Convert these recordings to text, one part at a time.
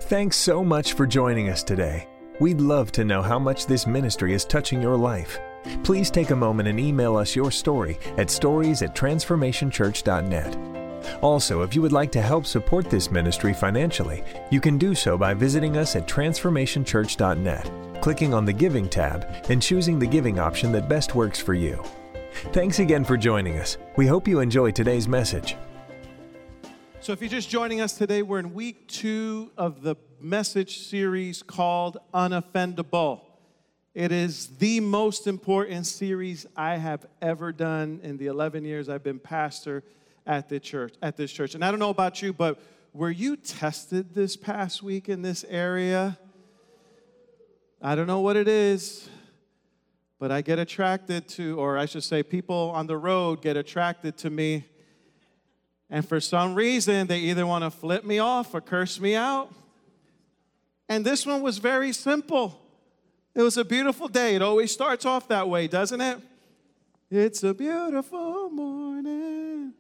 Thanks so much for joining us today. We'd love to know how much this ministry is touching your life. Please take a moment and email us your story at stories@transformationchurch.net. Also, if you would like to help support this ministry financially, you can do so by visiting us at transformationchurch.net, clicking on the Giving tab, and choosing the giving option that best works for you. Thanks again for joining us. We hope you enjoy today's message. So if you're just joining us today, we're in week 2 of the message series called Unoffendable. It is the most important series I have ever done in the 11 years I've been pastor at this church. And I don't know about you, but were you tested this past week in this area? I don't know what it is, but I get attracted to, or I should say people on the road get attracted to me. And for some reason, they either want to flip me off or curse me out. And this one was very simple. It was a beautiful day. It always starts off that way, doesn't it? It's a beautiful morning.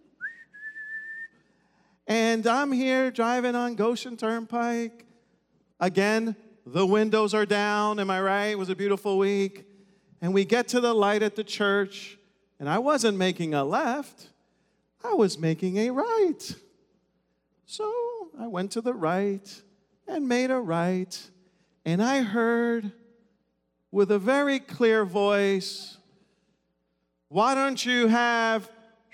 And I'm here driving on Goshen Turnpike. Again, the windows are down, am I right? It was a beautiful week. And we get to the light at the church, and I wasn't making a left. I was making a right. So I went to the right and made a right, and I heard with a very clear voice, "Why don't you have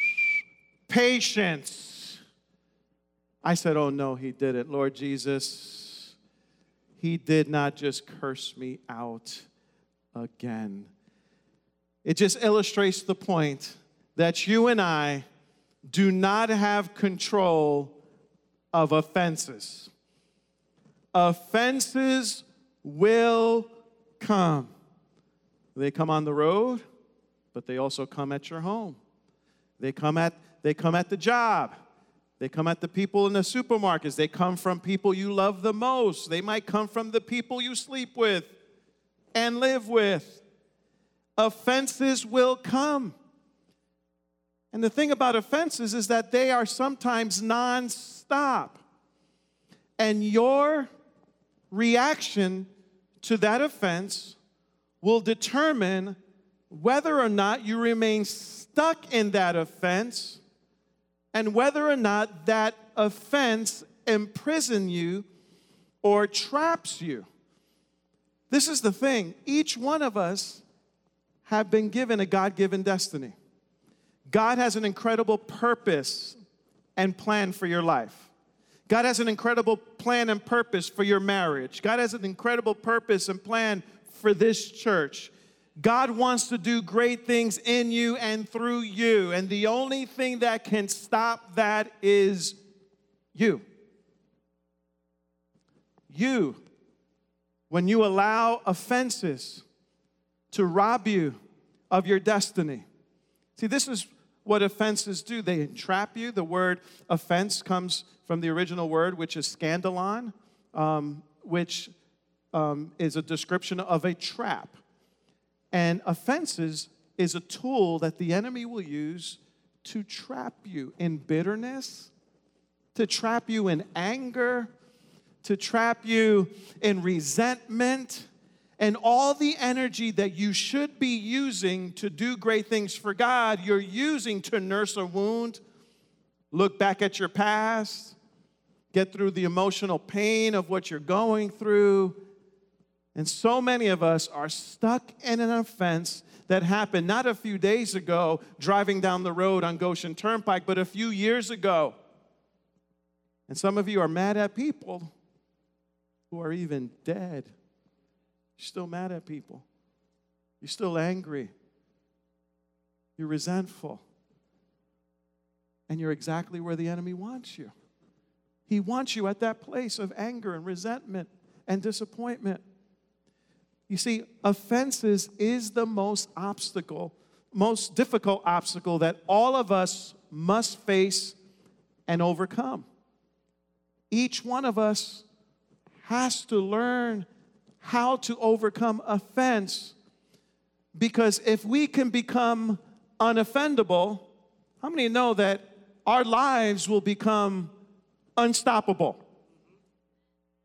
patience?" I said, "Oh no, he didn't. Lord Jesus, he did not just curse me out again." It just illustrates the point that you and I do not have control of offenses. Offenses will come. They come on the road, but they also come at your home. They come at the job. They come at the people in the supermarkets. They come from people you love the most. They might come from the people you sleep with and live with. Offenses will come. And the thing about offenses is that they are sometimes nonstop. And your reaction to that offense will determine whether or not you remain stuck in that offense and whether or not that offense imprisons you or traps you. This is the thing. Each one of us have been given a God-given destiny. God has an incredible purpose and plan for your life. God has an incredible plan and purpose for your marriage. God has an incredible purpose and plan for this church. God wants to do great things in you and through you. And the only thing that can stop that is you. You, when you allow offenses to rob you of your destiny. See, this is what offenses do. They entrap you. The word offense comes from the original word, which is scandalon, which is a description of a trap. And offenses is a tool that the enemy will use to trap you in bitterness, to trap you in anger, to trap you in resentment, and all the energy that you should be using to do great things for God, you're using to nurse a wound, look back at your past, get through the emotional pain of what you're going through. And so many of us are stuck in an offense that happened not a few days ago driving down the road on Goshen Turnpike, but a few years ago. And some of you are mad at people who are even dead. You're still mad at people. You're still angry. You're resentful. And you're exactly where the enemy wants you. He wants you at that place of anger and resentment and disappointment. You see, offenses is the most difficult obstacle that all of us must face and overcome. Each one of us has to learn how to overcome offense, because if we can become unoffendable, how many know that our lives will become unstoppable?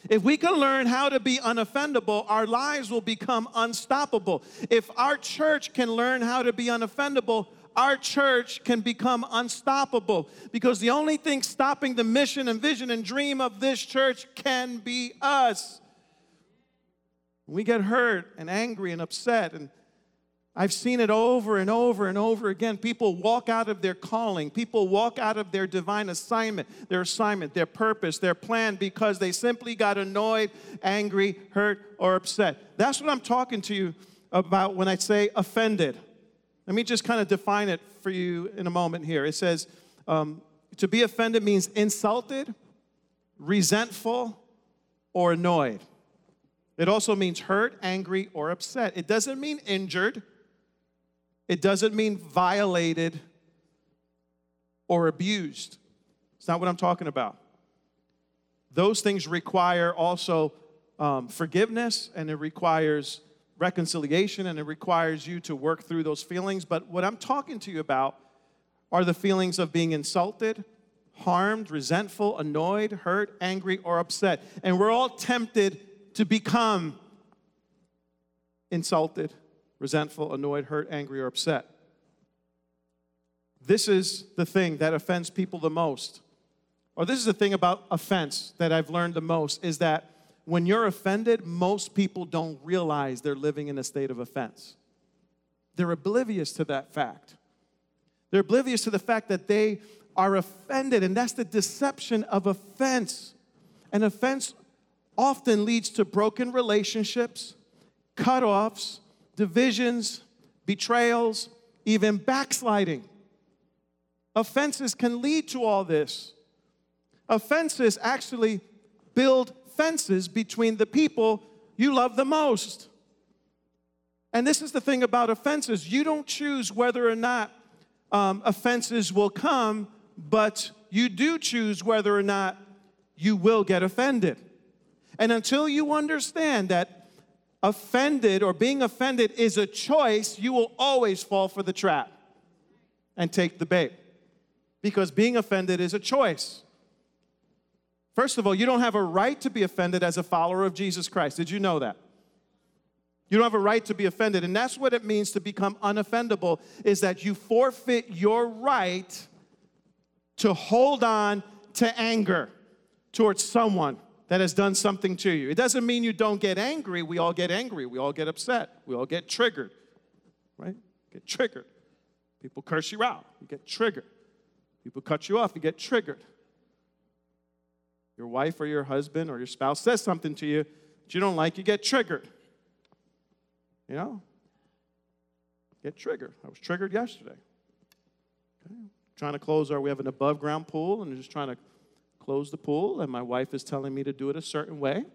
If we can learn how to be unoffendable, our lives will become unstoppable. If our church can learn how to be unoffendable, our church can become unstoppable. Because the only thing stopping the mission and vision and dream of this church can be us. We get hurt and angry and upset, and I've seen it over and over and over again. People walk out of their calling. People walk out of their divine assignment, their purpose, their plan, because they simply got annoyed, angry, hurt, or upset. That's what I'm talking to you about when I say offended. Let me just kind of define it for you in a moment here. It says, to be offended means insulted, resentful, or annoyed. It also means hurt, angry, or upset. It doesn't mean injured. It doesn't mean violated or abused. It's not what I'm talking about. Those things require also forgiveness, and it requires reconciliation, and it requires you to work through those feelings. But what I'm talking to you about are the feelings of being insulted, harmed, resentful, annoyed, hurt, angry, or upset. And we're all tempted to become insulted, resentful, annoyed, hurt, angry, or upset. This is the thing that offends people the most. Or this is the thing about offense that I've learned the most, is that when you're offended, most people don't realize they're living in a state of offense. They're oblivious to that fact. They're oblivious to the fact that they are offended, and that's the deception of offense. And offense often leads to broken relationships, cut-offs, divisions, betrayals, even backsliding. Offenses can lead to all this. Offenses actually build fences between the people you love the most. And this is the thing about offenses. You don't choose whether or not offenses will come, but you do choose whether or not you will get offended. And until you understand that offended or being offended is a choice, you will always fall for the trap and take the bait. Because being offended is a choice. First of all, you don't have a right to be offended as a follower of Jesus Christ. Did you know that? You don't have a right to be offended. And that's what it means to become unoffendable, is that you forfeit your right to hold on to anger towards someone that has done something to you. It doesn't mean you don't get angry. We all get angry. We all get upset. We all get triggered, right? Get triggered. People curse you out. You get triggered. People cut you off. You get triggered. Your wife or your husband or your spouse says something to you that you don't like, you get triggered. You know? Get triggered. I was triggered yesterday. Okay. We have an above ground pool, and I'm just trying to close the pool, and my wife is telling me to do it a certain way.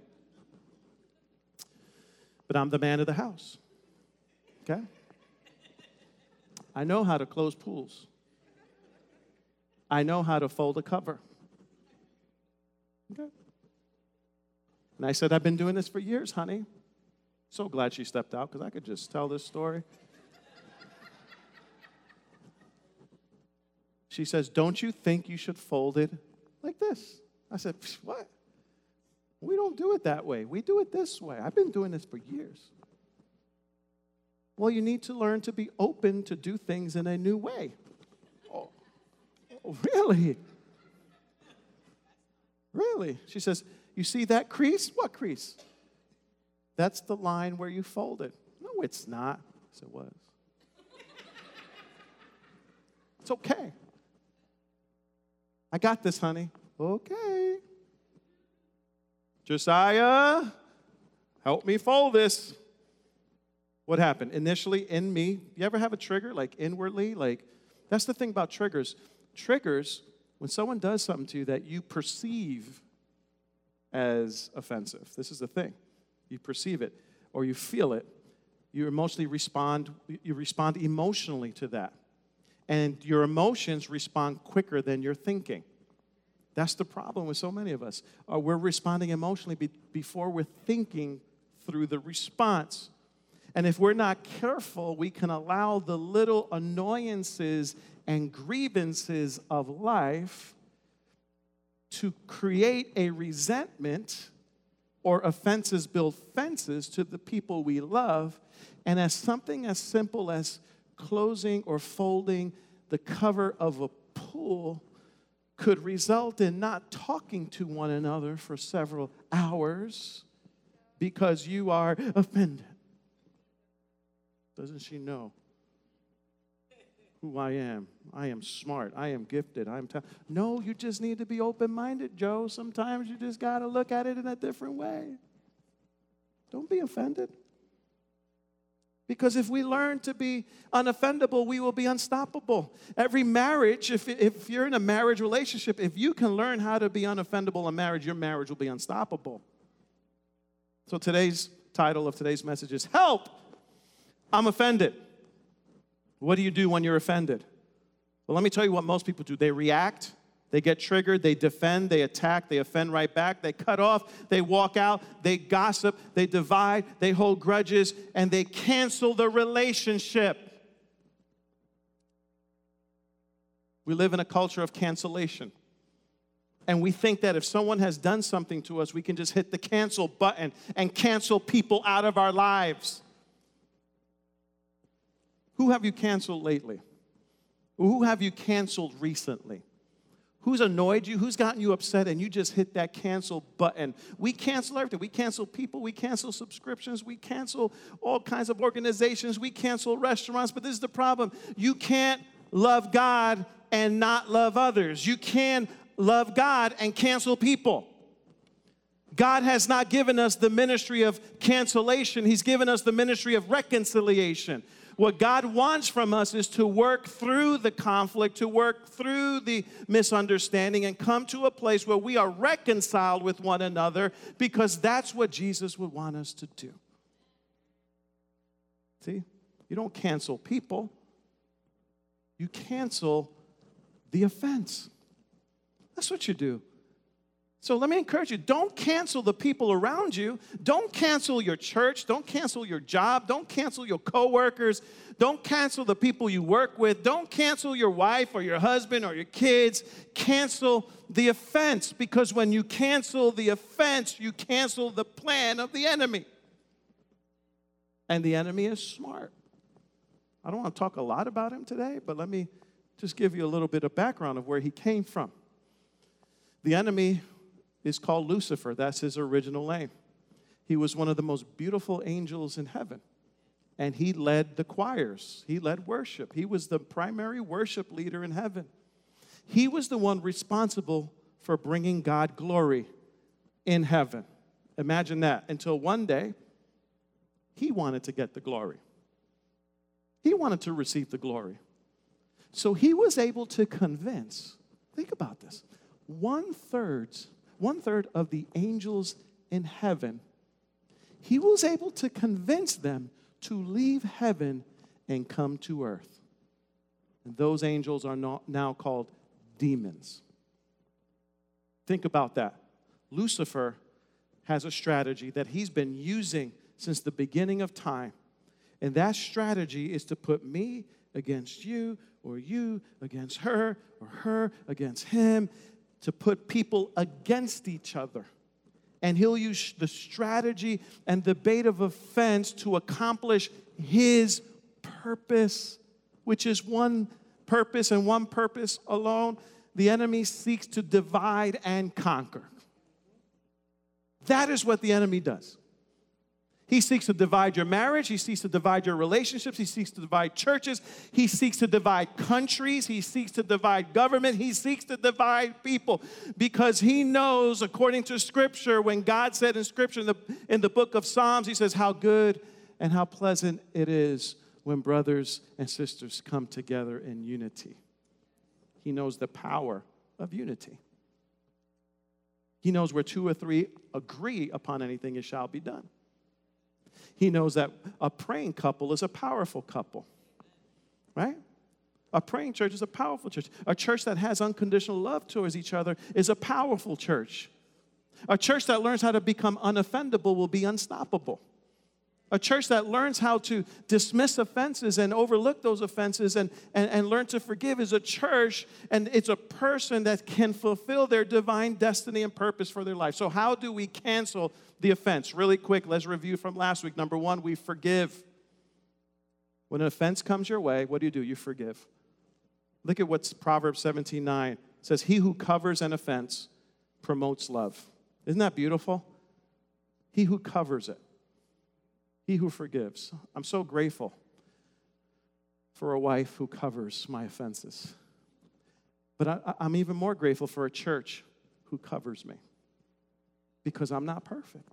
But I'm the man of the house. Okay? I know how to close pools. I know how to fold a cover. Okay? And I said, I've been doing this for years, honey. So glad she stepped out, because I could just tell this story. She says, don't you think you should fold it like this? I said, what? We don't do it that way. We do it this way. I've been doing this for years. Well, you need to learn to be open to do things in a new way. Oh, really? Really? She says, you see that crease? What crease? That's the line where you fold it. No, it's not. Yes, it was. It's okay. I got this, honey. Okay. Josiah, help me fold this. What happened? Initially, in me, you ever have a trigger, like inwardly? Like, that's the thing about triggers. Triggers, when someone does something to you that you perceive as offensive, this is the thing. You perceive it, or you feel it. You emotionally respond. You respond emotionally to that. And your emotions respond quicker than your thinking. That's the problem with so many of us. We're responding emotionally before we're thinking through the response. And if we're not careful, we can allow the little annoyances and grievances of life to create a resentment or offenses build fences to the people we love, and as something as simple as closing or folding the cover of a pool could result in not talking to one another for several hours because you are offended. Doesn't she know who I am? I am smart. I am gifted. No, you just need to be open-minded, Joe. Sometimes you just got to look at it in a different way. Don't be offended. Because if we learn to be unoffendable, we will be unstoppable. Every marriage, if you're in a marriage relationship, if you can learn how to be unoffendable in marriage, your marriage will be unstoppable. So today's title of today's message is, Help! I'm offended. What do you do when you're offended? Well, let me tell you what most people do. They react, they get triggered, they defend, they attack, they offend right back, they cut off, they walk out, they gossip, they divide, they hold grudges, and they cancel the relationship. We live in a culture of cancellation. And we think that if someone has done something to us, we can just hit the cancel button and cancel people out of our lives. Who have you canceled lately? Who have you canceled recently? Who's annoyed you? Who's gotten you upset and you just hit that cancel button? We cancel everything. We cancel people. We cancel subscriptions. We cancel all kinds of organizations. We cancel restaurants. But this is the problem. You can't love God and not love others. You can love God and cancel people. God has not given us the ministry of cancellation. He's given us the ministry of reconciliation. What God wants from us is to work through the conflict, to work through the misunderstanding, and come to a place where we are reconciled with one another, because that's what Jesus would want us to do. See? You don't cancel people. You cancel the offense. That's what you do. So let me encourage you, don't cancel the people around you. Don't cancel your church. Don't cancel your job. Don't cancel your coworkers. Don't cancel the people you work with. Don't cancel your wife or your husband or your kids. Cancel the offense, because when you cancel the offense, you cancel the plan of the enemy. And the enemy is smart. I don't want to talk a lot about him today, but let me just give you a little bit of background of where he came from. The enemy is called Lucifer. That's his original name. He was one of the most beautiful angels in heaven. And he led the choirs. He led worship. He was the primary worship leader in heaven. He was the one responsible for bringing God glory in heaven. Imagine that. Until one day, he wanted to get the glory. He wanted to receive the glory. So he was able to convince, think about this, one third of the angels in heaven, he was able to convince them to leave heaven and come to earth. And those angels are now called demons. Think about that. Lucifer has a strategy that he's been using since the beginning of time. And that strategy is to put me against you, or you against her, or her against him, to put people against each other. And he'll use the strategy and the bait of offense to accomplish his purpose, which is one purpose and one purpose alone. The enemy seeks to divide and conquer. That is what the enemy does. He seeks to divide your marriage. He seeks to divide your relationships. He seeks to divide churches. He seeks to divide countries. He seeks to divide government. He seeks to divide people, because he knows, according to Scripture, when God said in Scripture, in the book of Psalms, he says, how good and how pleasant it is when brothers and sisters come together in unity. He knows the power of unity. He knows where two or three agree upon anything, it shall be done. He knows that a praying couple is a powerful couple, right? A praying church is a powerful church. A church that has unconditional love towards each other is a powerful church. A church that learns how to become unoffendable will be unstoppable. A church that learns how to dismiss offenses and overlook those offenses and learn to forgive is a church, and it's a person that can fulfill their divine destiny and purpose for their life. So how do we cancel the offense? Really quick, let's review from last week. Number one, we forgive. When an offense comes your way, what do? You forgive. Look at what Proverbs 17:9 says. He who covers an offense promotes love. Isn't that beautiful? He who covers it. He who forgives. I'm so grateful for a wife who covers my offenses. But I'm even more grateful for a church who covers me, because I'm not perfect.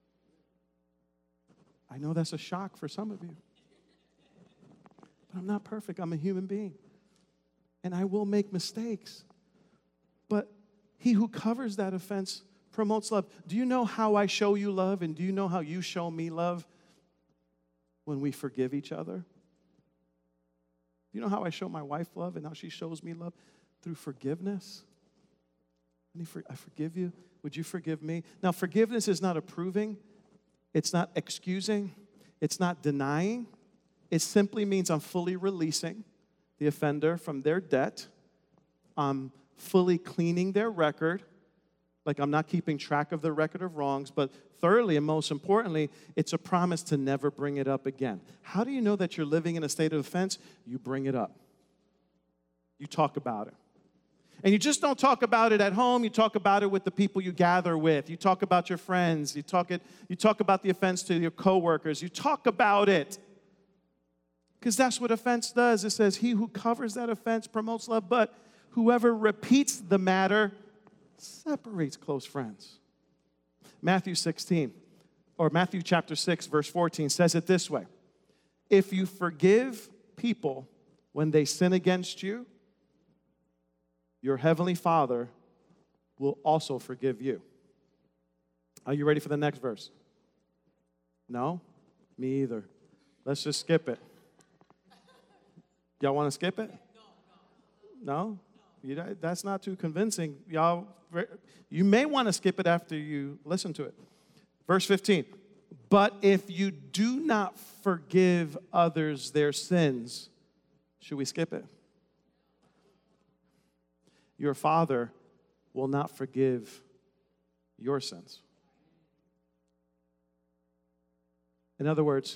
I know that's a shock for some of you. But I'm not perfect. I'm a human being. And I will make mistakes. But he who covers that offense promotes love. Do you know how I show you love? And do you know how you show me love? When we forgive each other. Do you know how I show my wife love and how she shows me love? Through forgiveness. I forgive you. Would you forgive me? Now, forgiveness is not approving. It's not excusing. It's not denying. It simply means I'm fully releasing the offender from their debt. I'm fully cleaning their record. Like I'm not keeping track of the record of wrongs, but thirdly and most importantly, it's a promise to never bring it up again. How do you know that you're living in a state of offense? You bring it up. You talk about it. And you just don't talk about it at home. You talk about it with the people you gather with. You talk about your friends. You talk about the offense to your coworkers. You talk about it. Because that's what offense does. It says, he who covers that offense promotes love, but whoever repeats the matter separates close friends. Matthew chapter 6, verse 14 says it this way. If you forgive people when they sin against you, your heavenly Father will also forgive you. Are you ready for the next verse? No? Me either. Let's just skip it. Y'all want to skip it? No? That's not too convincing. Y'all, you may want to skip it after you listen to it. Verse 15. But if you do not forgive others their sins, should we skip it? Your Father will not forgive your sins. In other words,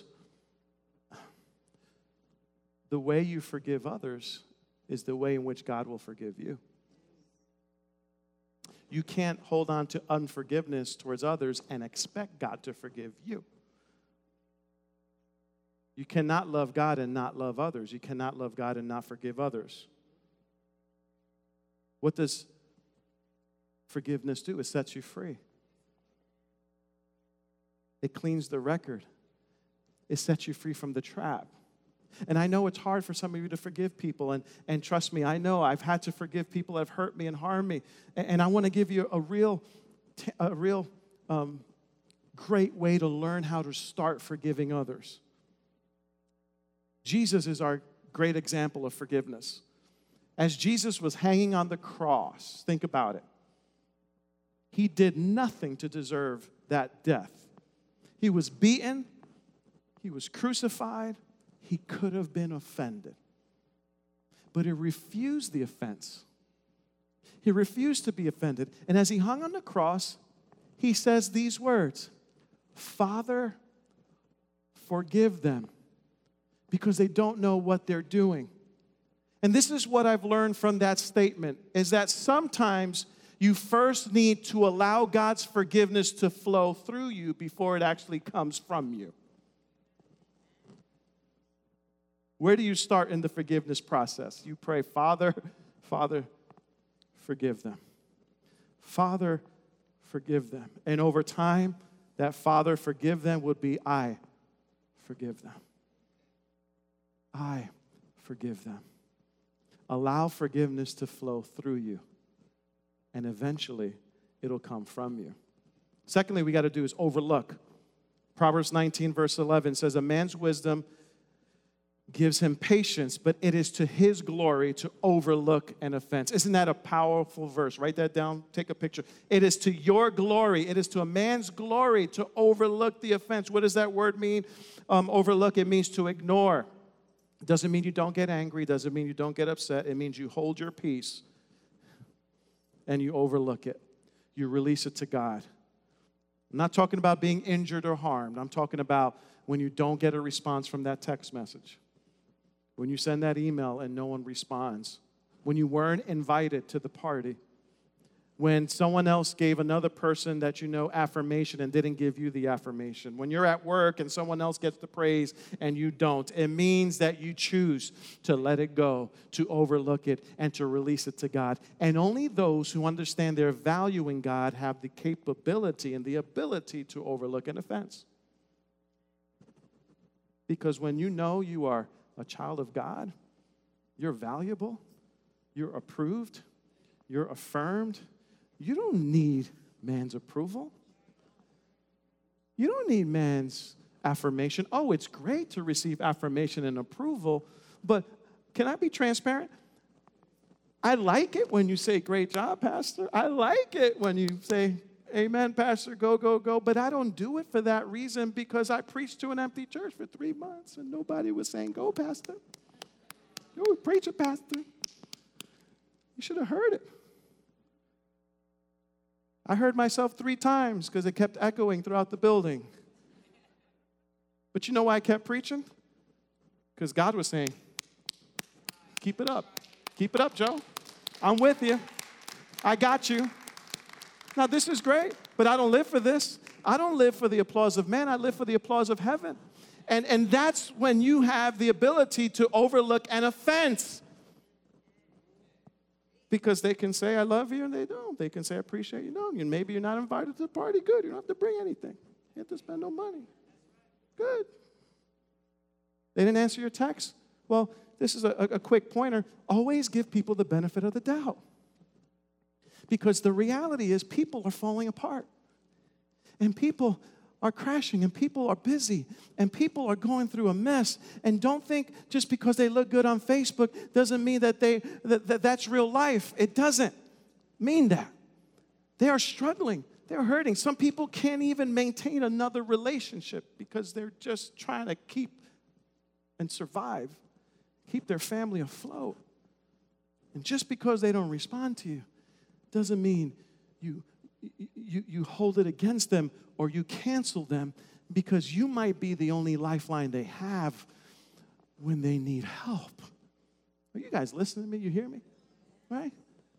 the way you forgive others is the way in which God will forgive you. You can't hold on to unforgiveness towards others and expect God to forgive you. You cannot love God and not love others. You cannot love God and not forgive others. What does forgiveness do? It sets you free. It cleans the record. It sets you free from the trap. And I know it's hard for some of you to forgive people. And trust me, I know I've had to forgive people that have hurt me and harmed me. And I want to give you a real great way to learn how to start forgiving others. Jesus is our great example of forgiveness. As Jesus was hanging on the cross, think about it. He did nothing to deserve that death. He was beaten. He was crucified. He could have been offended. But he refused the offense. He refused to be offended. And as he hung on the cross, he says these words, Father, forgive them, because they don't know what they're doing. And this is what I've learned from that statement, is that sometimes you first need to allow God's forgiveness to flow through you before it actually comes from you. Where do you start in the forgiveness process? You pray, Father, forgive them. Father, forgive them. And over time, that Father, forgive them would be, I forgive them. I forgive them. Allow forgiveness to flow through you. And eventually, it'll come from you. Secondly, we got to do is overlook. Proverbs 19, verse 11 says, a man's wisdom gives him patience, but it is to his glory to overlook an offense. Isn't that a powerful verse? Write that down, take a picture. It is to your glory, it is to a man's glory to overlook the offense. What does that word mean? Overlook, it means to ignore. It doesn't mean you don't get angry, it doesn't mean you don't get upset. It means you hold your peace and you overlook it. You release it to God. I'm not talking about being injured or harmed. I'm talking about when you don't get a response from that text message. When you send that email and no one responds. When you weren't invited to the party. When someone else gave another person that you know affirmation and didn't give you the affirmation. When you're at work and someone else gets the praise and you don't. It means that you choose to let it go, to overlook it, and to release it to God. And only those who understand their value in God have the capability and the ability to overlook an offense. Because when you know you are a child of God, you're valuable, you're approved, you're affirmed. You don't need man's approval. You don't need man's affirmation. Oh, it's great to receive affirmation and approval, but can I be transparent? I like it when you say, great job, Pastor. I like it when you say, amen, Pastor, go, go, go. But I don't do it for that reason because I preached to an empty church for 3 months and nobody was saying, go, Pastor. Go, preach it, Pastor. You should have heard it. I heard myself 3 times because it kept echoing throughout the building. But you know why I kept preaching? Because God was saying, keep it up. Keep it up, Joe. I'm with you. I got you. Now, this is great, but I don't live for this. I don't live for the applause of man. I live for the applause of heaven. And that's when you have the ability to overlook an offense. Because they can say, I love you, and they don't. They can say, I appreciate you. No, and maybe you're not invited to the party. Good. You don't have to bring anything. You have to spend no money. Good. They didn't answer your text. Well, this is a quick pointer. Always give people the benefit of the doubt. Because the reality is people are falling apart. And people are crashing, and people are busy, and people are going through a mess. And don't think just because they look good on Facebook doesn't mean that that's real life. It doesn't mean that. They are struggling. They're hurting. Some people can't even maintain another relationship because they're just trying to keep and survive, keep their family afloat. And just because they don't respond to you doesn't mean you hold it against them or you cancel them, because you might be the only lifeline they have when they need help. Are you guys listening to me? You hear me? Right?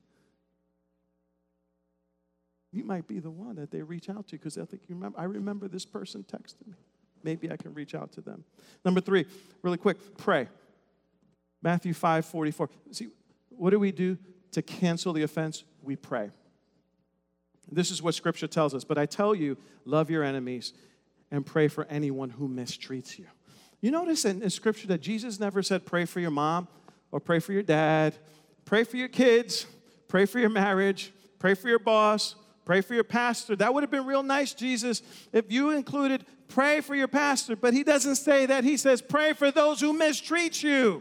You might be the one that they reach out to because they think, I remember this person texted me. Maybe I can reach out to them. Number 3, really quick, pray. Matthew 5:44. See, what do we do to cancel the offense? We pray. This is what Scripture tells us. But I tell you, love your enemies and pray for anyone who mistreats you. You notice in Scripture that Jesus never said pray for your mom or pray for your dad, pray for your kids, pray for your marriage, pray for your boss, pray for your pastor. That would have been real nice, Jesus, if you included pray for your pastor. But he doesn't say that. He says pray for those who mistreat you.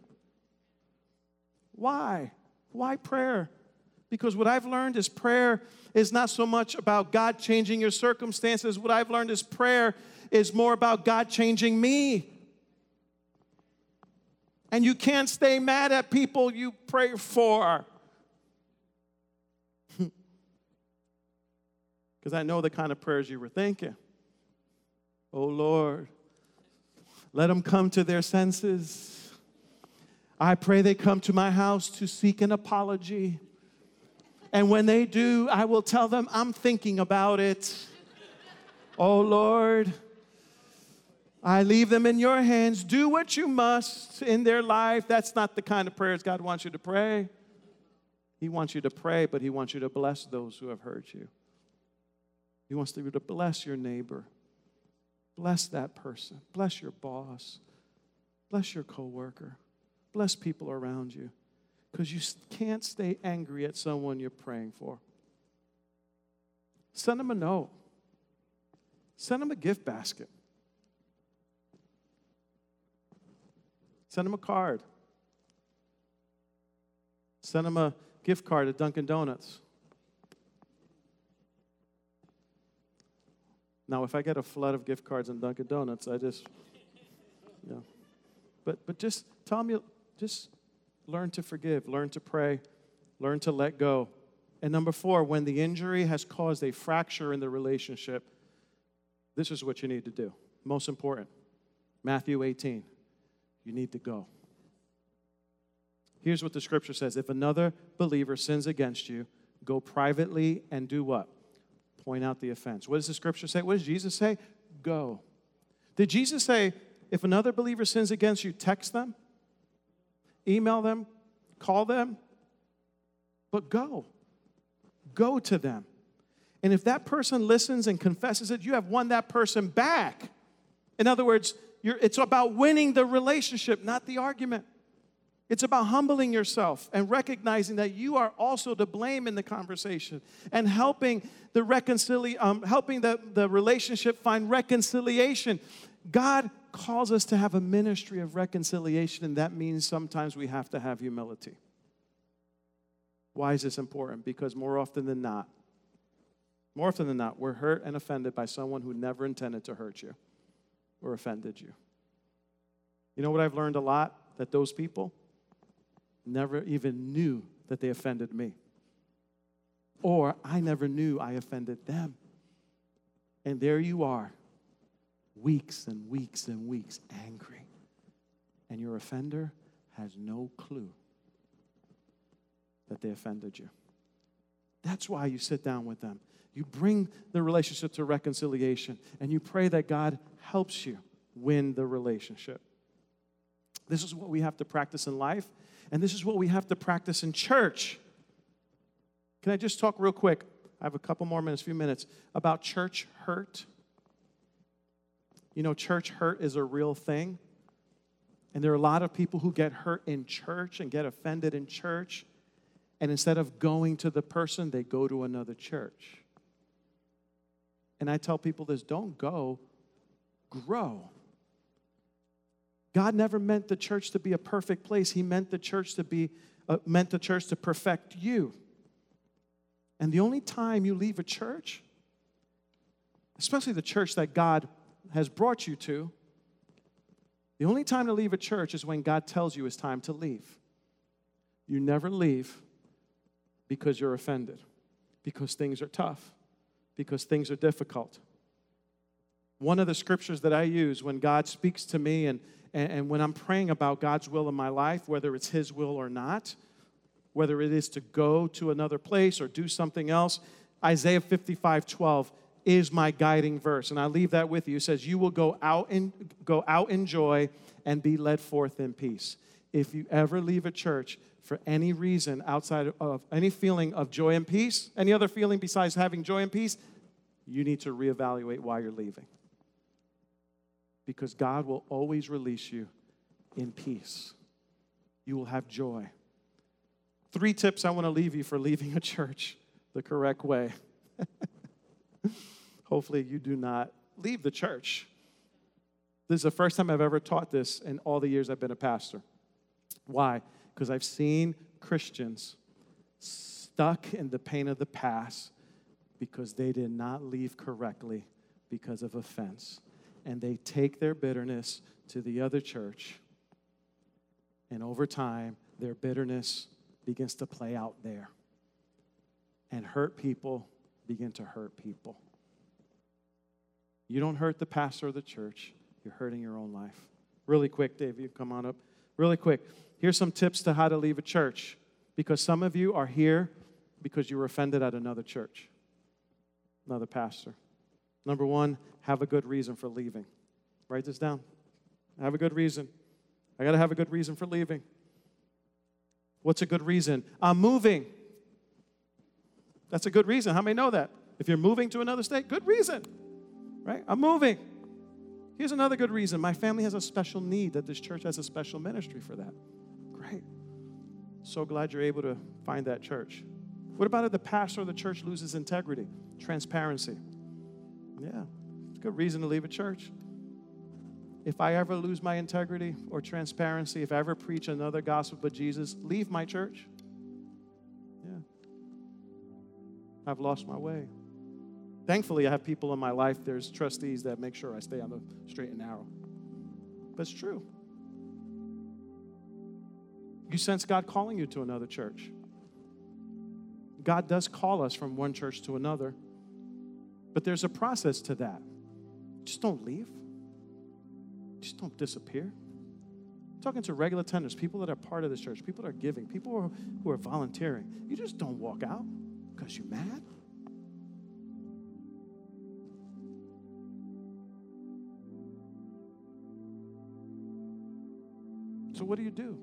Why? Why prayer? Because what I've learned is prayer is not so much about God changing your circumstances. What I've learned is prayer is more about God changing me. And you can't stay mad at people you pray for. Because I know the kind of prayers you were thinking. Oh, Lord, let them come to their senses. I pray they come to my house to seek an apology. And when they do, I will tell them I'm thinking about it. Oh, Lord, I leave them in your hands. Do what you must in their life. That's not the kind of prayers God wants you to pray. He wants you to pray, but he wants you to bless those who have hurt you. He wants you to bless your neighbor. Bless that person. Bless your boss. Bless your coworker. Bless people around you. Because you can't stay angry at someone you're praying for. Send them a note. Send them a gift basket. Send them a card. Send them a gift card at Dunkin' Donuts. Now, if I get a flood of gift cards in Dunkin' Donuts, I just, you know. But just tell them, just learn to forgive, learn to pray, learn to let go. And number 4, when the injury has caused a fracture in the relationship, this is what you need to do. Most important, Matthew 18, you need to go. Here's what the scripture says. If another believer sins against you, go privately and do what? Point out the offense. What does the scripture say? What does Jesus say? Go. Did Jesus say, if another believer sins against you, text them, email them, call them? But go. Go to them. And if that person listens and confesses it, you have won that person back. In other words, it's about winning the relationship, not the argument. It's about humbling yourself and recognizing that you are also to blame in the conversation and helping the relationship find reconciliation. God calls us to have a ministry of reconciliation, and that means sometimes we have to have humility. Why is this important? Because more often than not, we're hurt and offended by someone who never intended to hurt you or offended you. You know what I've learned a lot? That those people never even knew that they offended me. Or I never knew I offended them. And there you are, weeks and weeks and weeks angry. And your offender has no clue that they offended you. That's why you sit down with them. You bring the relationship to reconciliation, and you pray that God helps you win the relationship. This is what we have to practice in life, and this is what we have to practice in church. Can I just talk real quick? I have a couple more minutes, few minutes, about church hurt. You know, church hurt is a real thing, and there are a lot of people who get hurt in church and get offended in church, and instead of going to the person, they go to another church. And I tell people this, don't go, grow. God never meant the church to be a perfect place. He meant the church to perfect you. And the only time you leave a church, especially the church that God has brought you to, the only time to leave a church is when God tells you it's time to leave. You never leave because you're offended, because things are tough, because things are difficult. One of the scriptures that I use when God speaks to me and when I'm praying about God's will in my life, whether it's His will or not, whether it is to go to another place or do something else, Isaiah 55:12 is my guiding verse. And I leave that with you. It says, you will go out in joy and be led forth in peace. If you ever leave a church for any reason outside of any feeling of joy and peace, any other feeling besides having joy and peace, you need to reevaluate why you're leaving. Because God will always release you in peace. You will have joy. 3 tips I want to leave you for leaving a church the correct way. Hopefully you do not leave the church. This is the first time I've ever taught this in all the years I've been a pastor. Why? Because I've seen Christians stuck in the pain of the past because they did not leave correctly because of offense. And they take their bitterness to the other church. And over time, their bitterness begins to play out there. And hurt people begin to hurt people. You don't hurt the pastor of the church. You're hurting your own life. Really quick, Dave, you come on up. Really quick. Here's some tips to how to leave a church. Because some of you are here because you were offended at another church, another pastor. Number 1, have a good reason for leaving. Write this down. Have a good reason. I got to have a good reason for leaving. What's a good reason? I'm moving. That's a good reason. How many know that? If you're moving to another state, good reason. Right? I'm moving. Here's another good reason. My family has a special need that this church has a special ministry for that. Great. So glad you're able to find that church. What about if the pastor of the church loses integrity? Transparency. Yeah, it's a good reason to leave a church. if I ever lose my integrity or transparency, if I ever preach another gospel but Jesus, leave my church. Yeah. I've lost my way. Thankfully, I have people in my life, there's trustees that make sure I stay on the straight and narrow. But it's true. You sense God calling you to another church. God does call us from one church to another, but there's a process to that. Just don't leave. Just don't disappear. I'm talking to regular attenders, people that are part of this church, people that are giving, people who are volunteering. You just don't walk out because you're mad. So what do?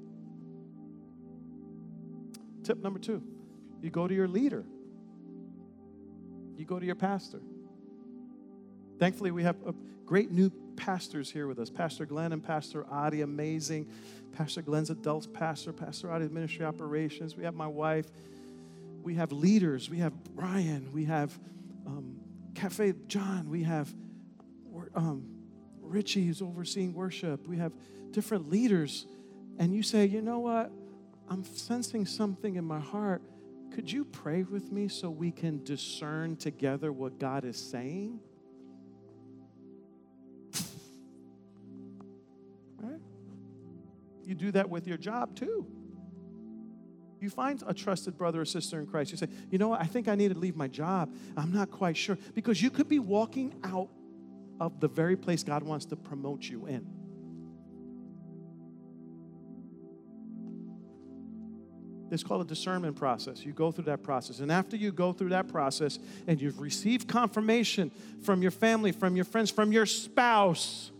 Tip number 2, you go to your leader. You go to your pastor. Thankfully, we have great new pastors here with us. Pastor Glenn and Pastor Adi, amazing. Pastor Glenn's adults pastor, Pastor Adi's ministry operations. We have my wife. We have leaders. We have Brian. We have Cafe John. We have Richie who's overseeing worship. We have different leaders. And you say, you know what? I'm sensing something in my heart. Could you pray with me so we can discern together what God is saying? Right? You do that with your job too. You find a trusted brother or sister in Christ. You say, you know what? I think I need to leave my job. I'm not quite sure. Because you could be walking out of the very place God wants to promote you in. It's called a discernment process. You go through that process. And after you go through that process and you've received confirmation from your family, from your friends, from your spouse,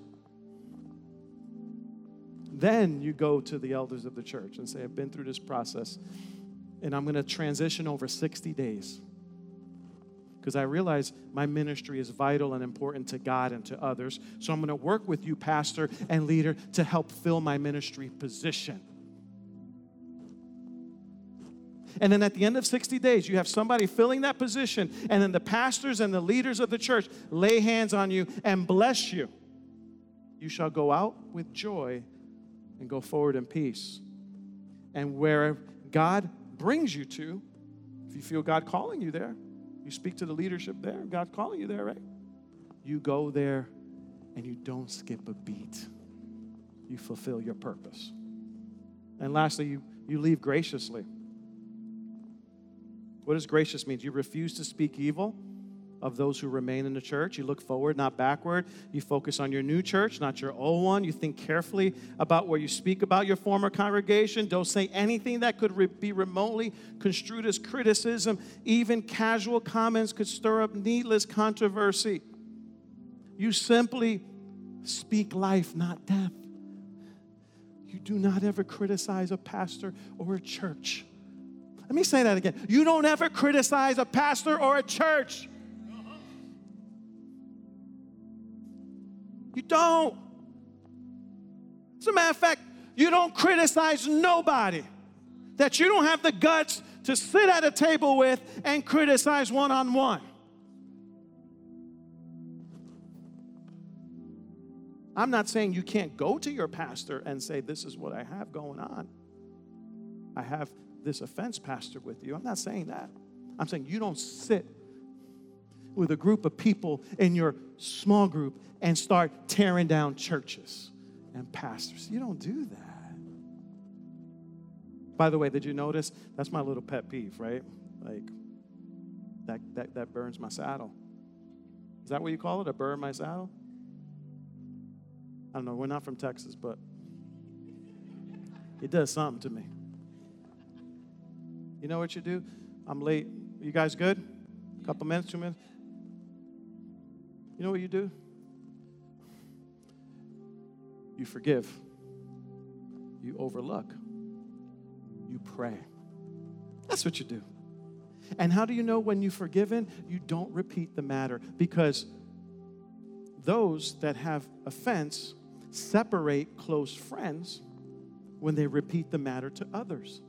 then you go to the elders of the church and say, I've been through this process and I'm going to transition over 60 days. Because I realize my ministry is vital and important to God and to others. So I'm going to work with you, pastor and leader, to help fill my ministry position. And then at the end of 60 days, you have somebody filling that position, and then the pastors and the leaders of the church lay hands on you and bless you. You shall go out with joy and go forward in peace. And where God brings you to, if you feel God calling you there, you speak to the leadership there, God's calling you there, right? You go there and you don't skip a beat. You fulfill your purpose. And lastly, you leave graciously. What does gracious mean? You refuse to speak evil of those who remain in the church. You look forward, not backward. You focus on your new church, not your old one. You think carefully about where you speak about your former congregation. Don't say anything that could be remotely construed as criticism. Even casual comments could stir up needless controversy. You simply speak life, not death. You do not ever criticize a pastor or a church. Let me say that again. You don't ever criticize a pastor or a church. You don't. As a matter of fact, you don't criticize nobody that you don't have the guts to sit at a table with and criticize one-on-one. I'm not saying you can't go to your pastor and say, this is what I have going on. I have this offense, pastor, with you. I'm not saying that. I'm saying you don't sit with a group of people in your small group and start tearing down churches and pastors. You don't do that. By the way, did you notice? That's my little pet peeve, right? Like, that burns my saddle. Is that what you call it, a burn my saddle? I don't know. We're not from Texas, but it does something to me. You know what you do? I'm late. You guys good? A couple minutes, 2 minutes? You know what you do? You forgive. You overlook. You pray. That's what you do. And how do you know when you've forgiven? You don't repeat the matter, because those that have offense separate close friends when they repeat the matter to others.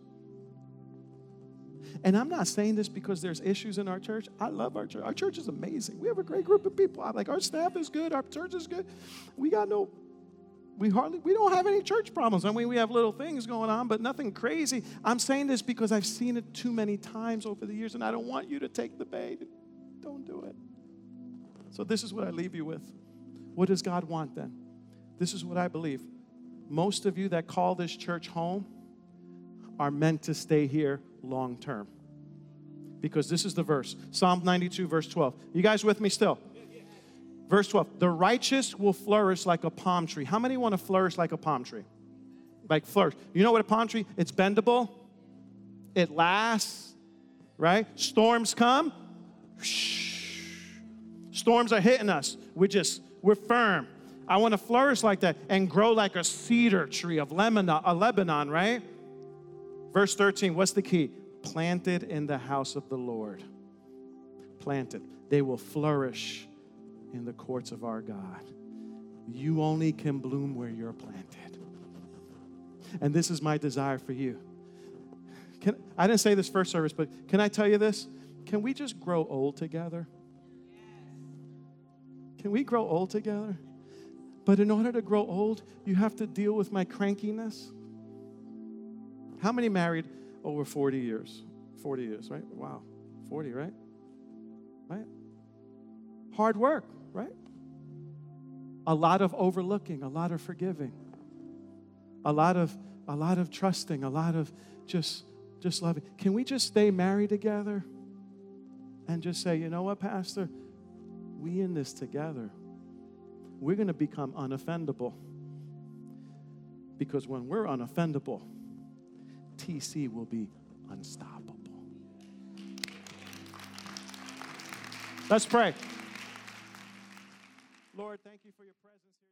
And I'm not saying this because there's issues in our church. I love our church. Our church is amazing. We have a great group of people. I'm like, our staff is good. Our church is good. We got no We don't have any church problems. I mean, we have little things going on, but nothing crazy. I'm saying this because I've seen it too many times over the years, and I don't want you to take the bait. Don't do it. So this is what I leave you with. What does God want then? This is what I believe. Most of you that call this church home are meant to stay here long term. Because this is the verse. Psalm 92, verse 12. You guys with me still? Verse 12. The righteous will flourish like a palm tree. How many want to flourish like a palm tree? Like flourish. You know what a palm tree? It's bendable. It lasts. Right? Storms come. Storms are hitting us. We're firm. I want to flourish like that and grow like a cedar tree of Lebanon, right? Verse 13, what's the key? Planted in the house of the Lord. Planted. They will flourish in the courts of our God. You only can bloom where you're planted. And this is my desire for you. I didn't say this first service, but can I tell you this? Can we just grow old together? Can we grow old together? But in order to grow old, you have to deal with my crankiness. How many married over 40 years? 40 years, right? Wow. 40, right? Right? Hard work, right? A lot of overlooking, a lot of forgiving, a lot of trusting, a lot of just loving. Can we just stay married together and just say, you know what, Pastor? We in this together. We're going to become unoffendable. Because when we're unoffendable, TC will be unstoppable. Let's pray. Lord, thank you for your presence here.